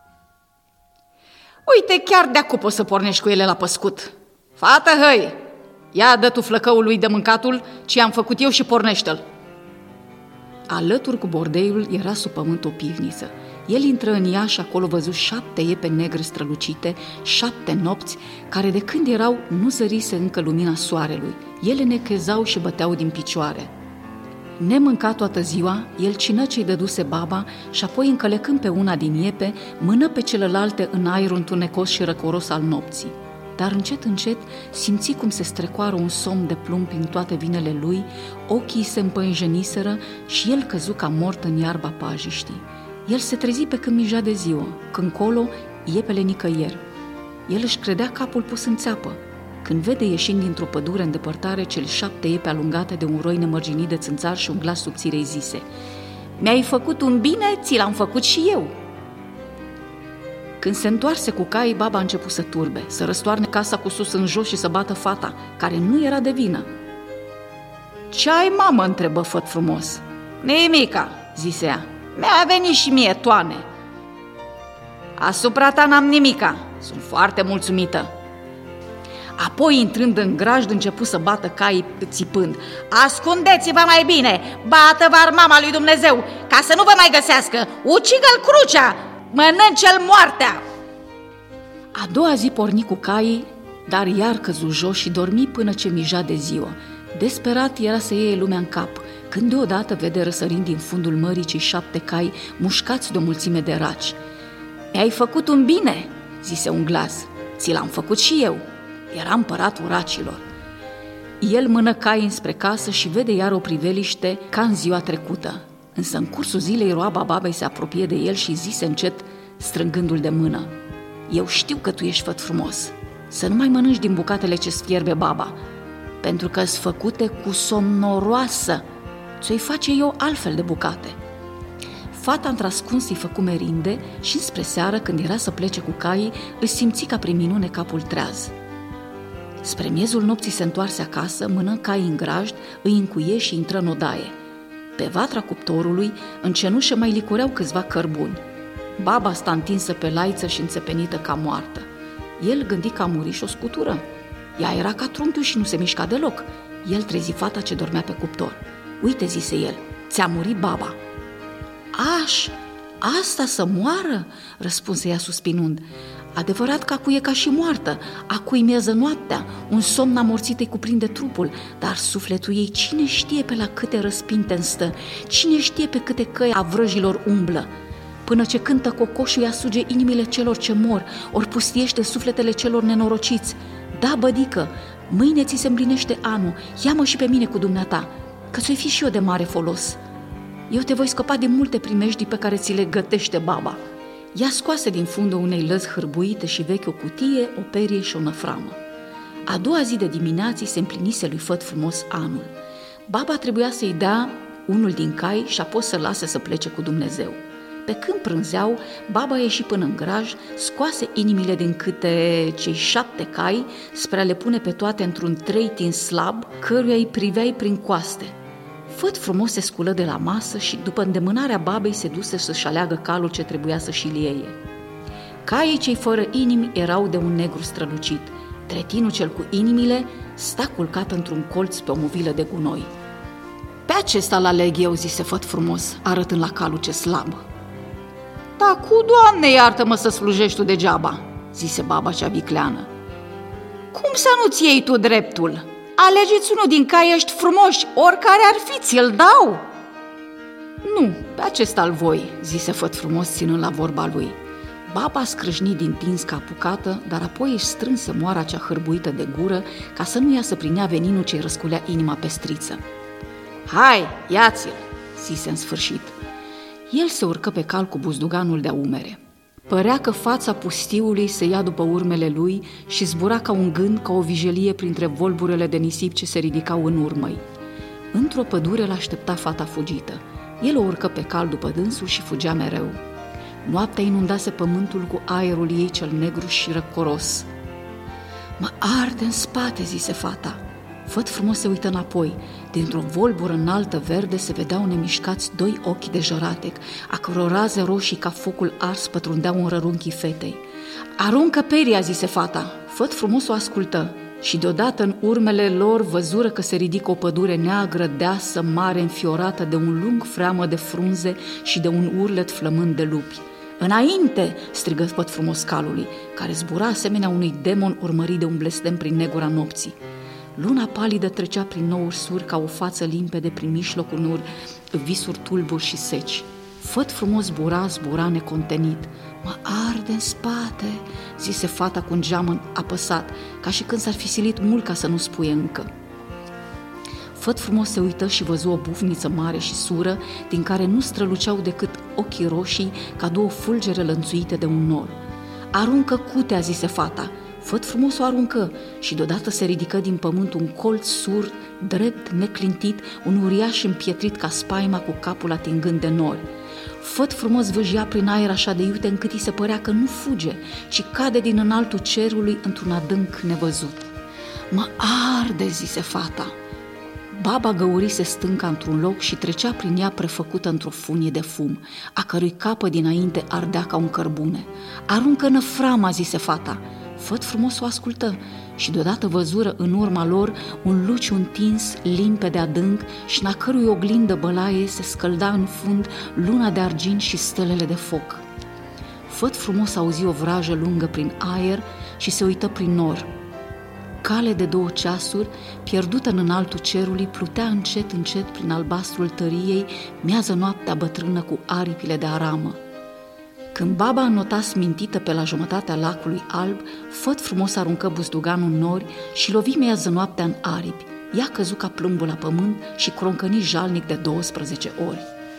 Uite, chiar de-acu poți să pornești cu ele la păscut. Fată, hăi, ia dă tu flăcăului de mâncatul ce am făcut eu și pornește-l. Alături cu bordeiul era sub pământ o pivniță. El intră în ea și acolo văzu șapte iepe negre strălucite, șapte nopți, care de când erau nu zărise încă lumina soarelui. Ele nechezau și băteau din picioare. Nemâncat toată ziua, el cină ce-i dăduse baba și apoi, încălecând pe una din iepe, mână pe celelalte în aerul întunecos și răcoros al nopții. Dar încet, încet, simți cum se strecoară un somn de plumb prin toate vinele lui, ochii se împăinjeniseră și el căzu ca mort în iarba pajiștii. El se trezi pe când mija de ziua, când colo, iepele nicăieri. El își credea capul pus în țeapă, când vede ieșind dintr-o pădure în depărtare cele șapte iepe alungate de un roi nemărginit de țânțar și un glas subțire îi zise: Mi-ai făcut un bine, ți l-am făcut și eu. Când se întoarse cu caii, baba a început să turbe, să răstoarne casa cu sus în jos și să bată fata, care nu era de vină. Ce ai, mamă?" întrebă Făt Frumos. Nimica," zise ea. Mi-a venit și mie toane. Asupra ta n-am nimica, sunt foarte mulțumită. Apoi, intrând în grajd, începu să bată caii țipând: Ascundeți-vă mai bine, bată-vă mama lui Dumnezeu, ca să nu vă mai găsească, ucigă-l crucea, mănânce-l moartea. A doua zi porni cu caii, dar iar căzu jos și dormi până ce mija de ziua. Desperat era să iei lumea în cap, când deodată vede răsărind din fundul mării cei șapte cai mușcați de o mulțime de raci. Mi-ai făcut un bine, zise un glas, ți l-am făcut și eu. Era împăratul racilor. El mână cai înspre casă și vede iar o priveliște ca în ziua trecută. Însă în cursul zilei roaba babei se apropie de el și zise încet, strângându-l de mână: Eu știu că tu ești Făt Frumos, să nu mai mănânci din bucatele ce-ți fierbe baba, pentru că-s făcute cu somn noroasă. Ți-o-i face eu altfel de bucate. Fata întrascuns îi făcu merinde și spre seară, când era să plece cu caii, își simți ca prin minune capul treaz. Spre miezul nopții se întoarse acasă, mână caii în grajd, îi încuie și intră în odaie. Pe vatra cuptorului, în cenușă, mai licureau câțiva cărbuni. Baba sta întinsă pe laiță și înțepenită ca moartă. El gândi că a murit și o scutură. Ea era ca trunchiul și nu se mișca deloc. El trezi fata ce dormea pe cuptor. Uite, zise el, ți-a murit baba. Aș, asta să moară? Răspunse ea suspinând. Adevărat că acu e ca și moartă, acu-i mieză noaptea, un somn amorțit îi cuprinde trupul, dar sufletul ei cine știe pe la câte răspinte înstă, cine știe pe câte căi a vrăjilor umblă. Până ce cântă cocoșul, ea suge inimile celor ce mor, ori pustiește sufletele celor nenorociți. Da, bădică, mâine ți se împlinește anul, ia-mă și pe mine cu dumneata, că ți-o fi și eu de mare folos. Eu te voi scăpa de multe primejdii pe care ți le gătește baba. Ea scoase din fundul unei lăzi hârbuite și vechi o cutie, o perie și o năframă. A doua zi de dimineață se împlinise lui Făt Frumos anul. Baba trebuia să-i dea unul din cai și apoi să lase să plece cu Dumnezeu. Pe când prânzeau, baba ieși până în graj, scoase inimile din câte cei șapte cai spre a le pune pe toate într-un trei tins slab, căruia îi priveai prin coaste. Făt Frumos se sculă de la masă și, după îndemânarea babei, se duse să-și aleagă calul ce trebuia să-și-l iei. Caii cei fără inimi erau de un negru strălucit. Tretinul cel cu inimile sta culcat într-un colț pe o movilă de gunoi. Pe acesta-l aleg eu, zise Făt Frumos, arătând la calul ce slab. Da, cu Doamne, iartă-mă să slujești tu degeaba, zise baba cea vicleană. Cum să nu-ți iei tu dreptul? Alegeți unul din cai ăști frumoși, oricare ar fi, ți-l dau. Nu, pe acesta-l voi, zise Făt Frumos, ținând la vorba lui. Baba scrâșni din tins ca apucată, dar apoi își strânse moara cea hârbuită de gură ca să nu iasă prin ea veninul ce-i răsculea inima pe striță. Hai, ia-ți-l, zise în sfârșit. El se urcă pe cal cu buzduganul de-a umere. Părea că fața pustiului se ia după urmele lui și zbura ca un gând, ca o vijelie printre volburele de nisip ce se ridicau în urmă-i. Într-o pădure l-aștepta fata fugită. El o urcă pe cal după dânsul și fugea mereu. Noaptea inundase pământul cu aerul ei cel negru și răcoros. Mă arde în spate, zise fata. Făt frumos se uită înapoi. Dintr-o volbură înaltă verde se vedeau nemișcați doi ochi de jăratec, a căror raze roșii ca focul ars pătrundeau în rărunchii fetei. Aruncă peria, zise fata. Făt frumos o ascultă și deodată în urmele lor văzură că se ridică o pădure neagră, deasă, mare, înfiorată de un lung freamă de frunze și de un urlet flămând de lupi. Înainte, strigă Făt frumos calului, care zbura asemenea unui demon urmărit de un blestem prin negura nopții. Luna palidă trecea prin nouri suri ca o față limpede prin mijlocul unor visuri tulburi și seci. Făt frumos zbura, zbura necontenit. Mă arde în spate, zise fata cu un geamăn apăsat, ca și când s-ar fi silit mult ca să nu spuie încă. Făt frumos se uită și văzu o bufniță mare și sură, din care nu străluceau decât ochii roșii ca două fulgere lănțuite de un nor. Aruncă cutea, zise fata. Făt frumos o aruncă și deodată se ridică din pământ un colț sur, drept, neclintit, un uriaș împietrit ca spaima cu capul atingând de nori. Făt frumos vâjia prin aer așa de iute încât îi se părea că nu fuge, ci cade din înaltul cerului într-un adânc nevăzut. Mă arde, zise fata. Baba găurise stânca într-un loc și trecea prin ea prefăcută într-o funie de fum, a cărui capă dinainte ardea ca un cărbune. Aruncă năframa, zise fata. Făt frumos o ascultă și deodată văzură în urma lor un luciu întins, limpede adânc și în a cărui oglindă bălaie se scălda în fund luna de argint și stelele de foc. Făt frumos auzi o vrajă lungă prin aer și se uită prin nor. Cale de două ceasuri, pierdută în înaltul cerului, plutea încet, încet prin albastrul tăriei, miază noaptea bătrână cu aripile de aramă. Când baba înnota smintită pe la jumătatea lacului alb, Făt frumos aruncă buzduganul în nori și lovi miază noaptea în aripi. Ea căzu ca plumbul la pământ și croncăni jalnic de douăsprezece ori.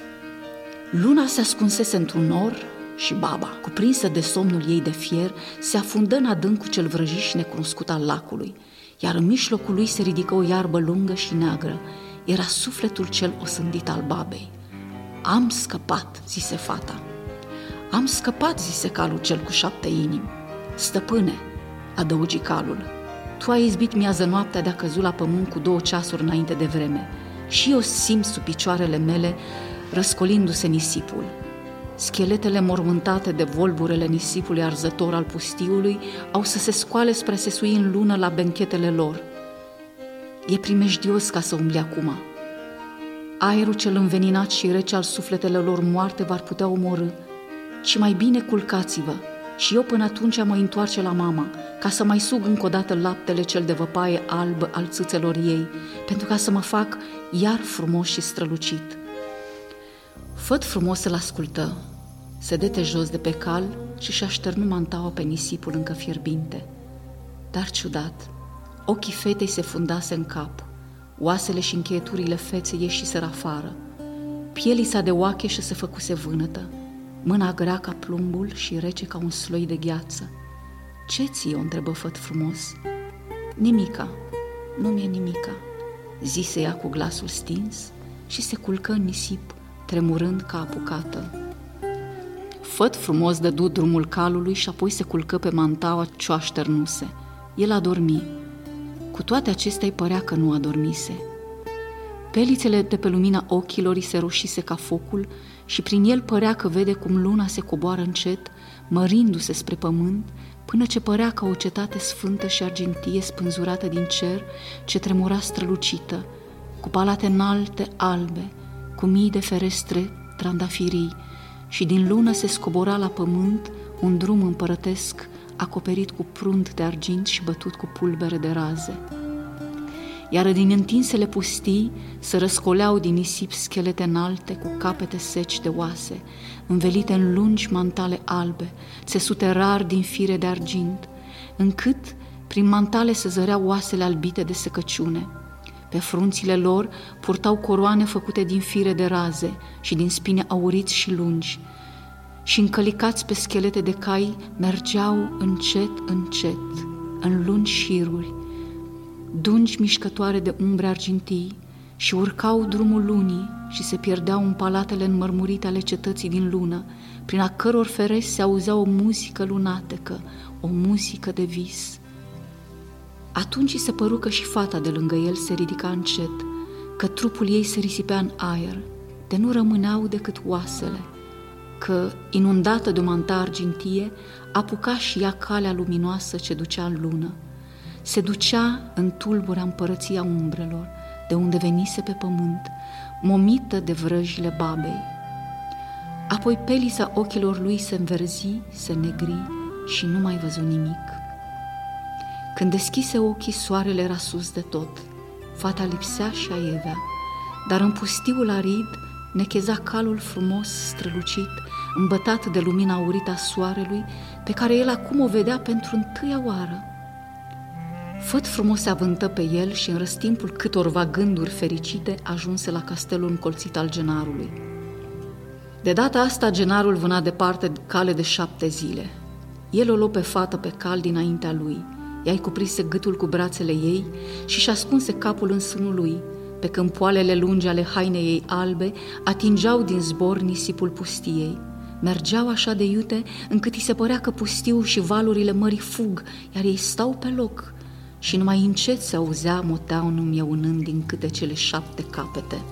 Luna se ascunsese într-un nor și baba, cuprinsă de somnul ei de fier, se afundă în adâncul cel vrăjit și necunoscut al lacului, iar în mijlocul lui se ridică o iarbă lungă și neagră. Era sufletul cel osândit al babei. Am scăpat, zise fata. Am scăpat, zise calul cel cu șapte inimi. Stăpâne, adăugi calul, tu ai izbit miază noaptea de-a căzut la pământ cu două ceasuri înainte de vreme și eu simt sub picioarele mele răscolindu-se nisipul. Scheletele mormântate de volburele nisipului arzător al pustiului au să se scoale spre se sui în lună la benchetele lor. E primejdios ca să umbli acum. Aerul cel înveninat și rece al sufletelor lor moarte v-ar putea omorî, ci mai bine culcați-vă și eu până atunci mă întoarce la mama, ca să mai sug încă o dată laptele cel de văpaie alb al țâțelor ei, pentru ca să mă fac iar frumos și strălucit. Făt frumos îl ascultă, se dete jos de pe cal și-și așternu mantaua pe nisipul încă fierbinte. Dar ciudat, ochii fetei se fundase în cap, oasele și încheieturile feței ieșiseră afară, pielița de oacheșă se făcuse vânătă, mâna grea ca plumbul și rece ca un sloi de gheață. Ce ți-o? Întrebă Făt frumos. Nimica, nu mi-e nimica, zise ea cu glasul stins și se culcă în nisip, tremurând ca apucată. Făt frumos dădu drumul calului și apoi se culcă pe mantaua ce-o așternuse. El adormi. Cu toate acestea îi părea că nu adormise. Pelițele de pe lumina ochilor îi se roșise ca focul și prin el părea că vede cum luna se coboară încet, mărindu-se spre pământ, până ce părea ca o cetate sfântă și argintie spânzurată din cer, ce tremura strălucită, cu palate înalte albe, cu mii de ferestre trandafirii, și din lună se scobora la pământ un drum împărătesc acoperit cu prunt de argint și bătut cu pulbere de raze. Iar din întinsele pustii se răscoleau din nisip schelete înalte cu capete seci de oase, învelite în lungi mantale albe, țesute rar din fire de argint, încât prin mantale se zăreau oasele albite de secăciune. Pe frunțile lor purtau coroane făcute din fire de raze și din spine auriți și lungi, și încălicați pe schelete de cai mergeau încet, încet, în lungi șiruri, dungi mișcătoare de umbre argintii, și urcau drumul lunii și se pierdeau în palatele înmărmurite ale cetății din lună, prin a căror ferești se auzea o muzică lunatecă, o muzică de vis. Atunci se păru că și fata de lângă el se ridica încet, că trupul ei se risipea în aer, de nu rămâneau decât oasele, că, inundată de o manta argintie, apuca și ea calea luminoasă ce ducea în lună. Se ducea în tulburea împărăția umbrelor, de unde venise pe pământ, momită de vrăjile babei. Apoi pelisa ochilor lui se înverzi, se negri și nu mai văzu nimic. Când deschise ochii, soarele era sus de tot. Fata lipsea și aievea, dar în pustiul arid necheza calul frumos, strălucit, îmbătat de lumina aurită a soarelui, pe care el acum o vedea pentru întâia oară. Făt frumos se avântă pe el și în răstimpul câtorva gânduri fericite ajunse la castelul încolțit al genarului. De data asta genarul vâna departe cale de șapte zile. El o luă pe fată pe cal dinaintea lui, ea-i cuprinse gâtul cu brațele ei și și ascunse capul în sânul lui, pe când poalele lungi ale hainei ei albe atingeau din zbor nisipul pustiei. Mergeau așa de iute încât îi se părea că pustiul și valurile mării fug, iar ei stau pe loc și numai încet se auzea moteaunul mieunând din câte cele șapte capete.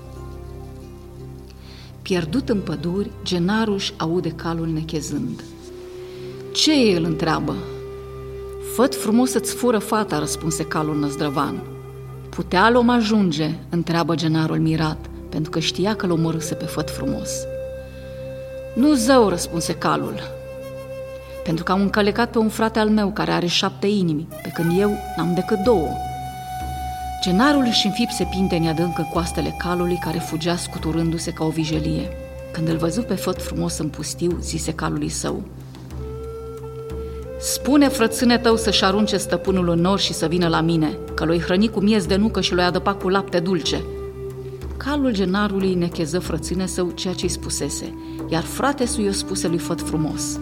Pierdut în păduri, genarul își aude calul nechezând. "Ce e?" îl întreabă. "Făt frumos să-ți fură fata," răspunse calul năzdrăvan. "Putea l-om ajunge?" întreabă genarul mirat, pentru că știa că l-o omorâse pe făt frumos. "Nu zău," răspunse calul, "pentru că am încălecat pe un frate al meu care are șapte inimi, pe când eu n-am decât două." Genarul își înfipse pintenii adânc în coastele calului, care fugea scuturându-se ca o vijelie. Când îl văzu pe făt frumos în pustiu, zise calului său: "Spune frățâne tău să-și arunce stăpânul în nor și să vină la mine, că l-oi hrăni cu miez de nucă și l-oi adăpa cu lapte dulce." Calul genarului necheză frățâne său ceea ce-i spusese, iar frate sui o spuse lui făt frumos.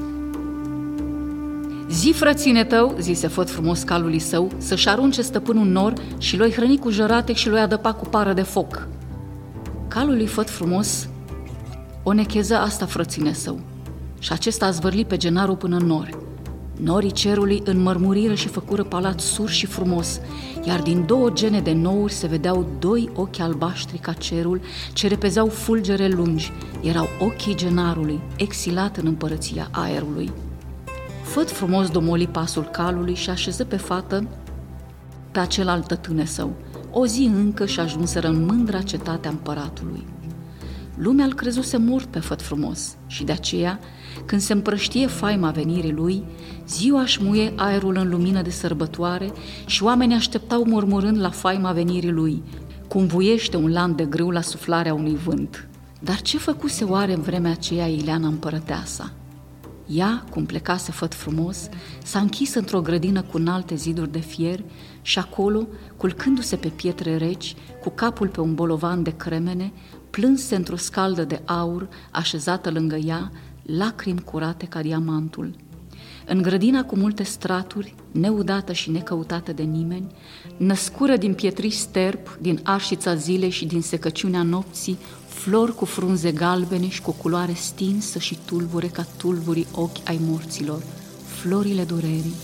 "Zi, frăține tău," zise făt frumos calului său, "să-și arunce stăpânul în nor și l-oi hrăni cu jăratec și l-oi adăpa cu pară de foc." Calul lui făt frumos o necheză asta frăține său și acesta a zvârlit pe genarul până în nori. Norii cerului înmărmuriră și făcură palat sur și frumos, iar din două gene de nouri se vedeau doi ochi albaștri ca cerul, ce repezeau fulgere lungi. Erau ochii genarului, exilat în împărăția aerului. Făt frumos domoli pasul calului și așeză pe fată pe acel tătâne său. O zi încă și ajunseră în mândra cetatea împăratului. Lumea îl crezuse mort pe făt frumos și de aceea, când se împrăștie faima venirii lui, ziua își muie aerul în lumină de sărbătoare și oamenii așteptau murmurând la faima venirii lui, cum vuiește un lan de grâu la suflarea unui vânt. Dar ce făcuse oare în vremea aceea Ileana împărăteasa? Ea, cum plecase făt frumos, s-a închis într-o grădină cu înalte ziduri de fier și acolo, culcându-se pe pietre reci, cu capul pe un bolovan de cremene, plânse într-o scaldă de aur așezată lângă ea, lacrimi curate ca diamantul. În grădina cu multe straturi, neudată și necăutată de nimeni, născură din pietriș sterp, din arșița zilei și din secăciunea nopții, flori cu frunze galbene și cu culoare stinsă și tulbure ca tulburii ochi ai morților, florile durerii.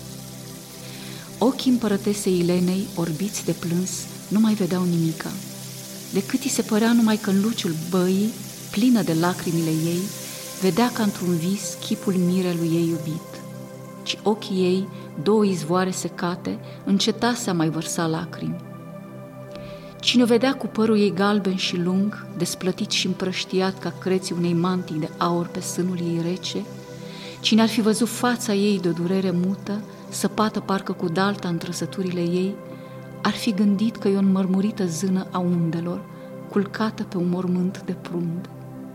Ochii împărătesei Ilenei, orbiți de plâns, nu mai vedeau nimica, decât îi se părea numai că în luciul băii, plină de lacrimile ei, vedea ca într-un vis chipul mirelui ei iubit. Ci ochii ei, două izvoare secate, încetase a mai vărsa lacrimi. Cine o vedea cu părul ei galben și lung, desplătit și împrăștiat ca creții unei mantii de aur pe sânul ei rece, cine ar fi văzut fața ei de o durere mută, săpată parcă cu dalta în trăsăturile ei, ar fi gândit că e o înmărmurită zână a undelor, culcată pe un mormânt de prund.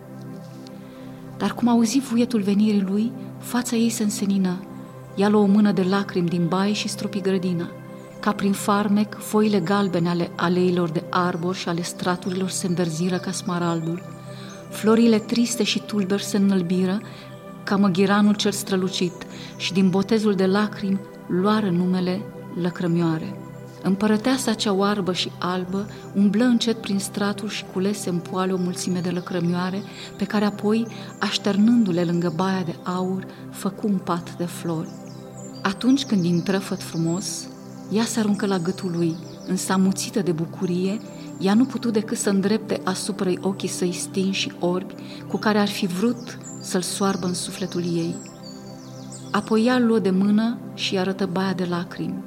Dar cum auzi vuietul venirii lui, fața ei se însenină. Ea luă o mână de lacrimi din baie și stropi grădina. Ca prin farmec, foile galbene ale aleilor de arbori și ale straturilor se înverziră ca smaraldul. Florile triste și tulberi se înălbiră, ca măghiranul cel strălucit și din botezul de lacrimi luară numele Lăcrămioare. Împărăteasa cea oarbă și albă umblă încet prin stratul și culese în poale o mulțime de lăcrămioare, pe care apoi, așternându-le lângă baia de aur, făcu un pat de flori. Atunci când intră Făt Frumos, ea se aruncă la gâtul lui, însă amuțită de bucurie, ea nu putu decât să îndrepte asupra-i ochii săi stinși și orbi, cu care ar fi vrut să-l soarbă în sufletul ei. Apoi ea luă de mână și arătă baia de lacrimi.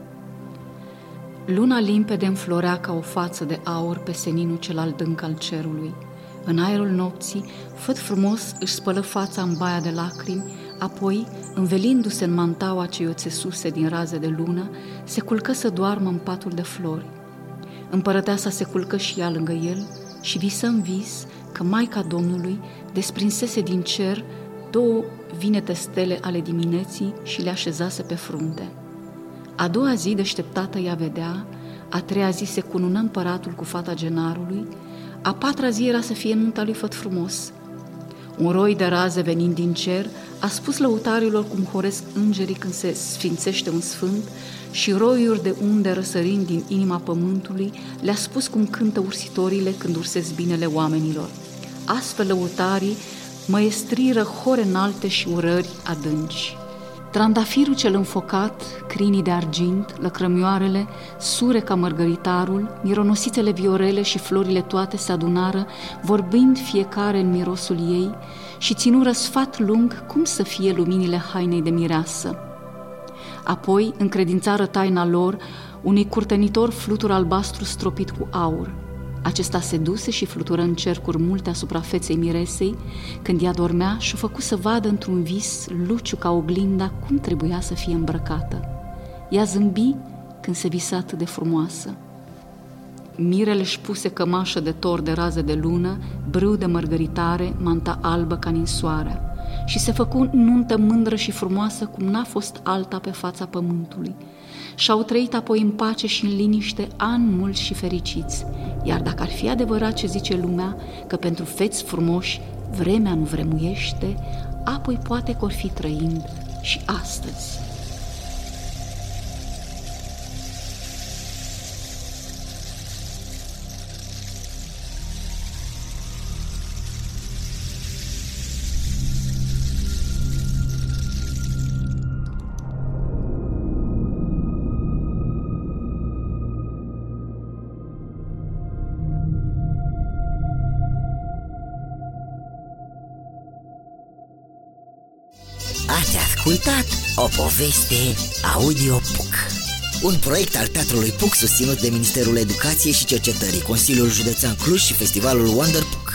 Luna limpede înflorea ca o față de aur pe seninul cel adânc al cerului. În aerul nopții, Făt Frumos își spălă fața în baia de lacrimi, apoi, învelindu-se în mantaua ce i-o țesuse din raze de lună, se culcă să doarmă în patul de flori. Împărăteasa se culcă și ea lângă el și visă în vis că Maica Domnului desprinsese din cer două vinete stele ale dimineții și le așezase pe frunte. A doua zi, deșteptată, ea vedea, a treia zi se cunună împăratul cu fata Genarului, a patra zi era să fie nunta lui Făt Frumos. Un roi de raze venind din cer a spus lăutarilor cum horesc îngerii când se sfințește un sfânt și roiuri de unde răsărind din inima pământului le-a spus cum cântă ursitorile când ursesc binele oamenilor. Astfel lăutarii măestriră hore înalte și urări adânci. Trandafirul cel înfocat, crinii de argint, lăcrămioarele, sure ca mărgăritarul, mironosițele viorele și florile toate se adunară, vorbind fiecare în mirosul ei și ținură sfat lung cum să fie luminile hainei de mireasă. Apoi încredințară taina lor unui curtenitor flutur albastru stropit cu aur. Acesta se duse și flutură în cercuri multe asupra feței miresei, când ea dormea și-o făcu să vadă într-un vis luciu ca oglinda cum trebuia să fie îmbrăcată. Ea zâmbi când se visa atât de frumoasă. Mirele își puse cămașă de tor de raze de lună, brâu de mărgăritare, manta albă ca ninsoarea, și se făcu nuntă mândră și frumoasă cum n-a fost alta pe fața pământului. Și-au trăit apoi în pace și în liniște ani mulți și fericiți, iar dacă ar fi adevărat ce zice lumea, că pentru feți frumoși vremea nu vremuiește, apoi poate că or fi trăind și astăzi. Ați ascultat o poveste audio Puc, un proiect al Teatrului Puc susținut de Ministerul Educației și Cercetării, Consiliul Județean Cluj și Festivalul Wonder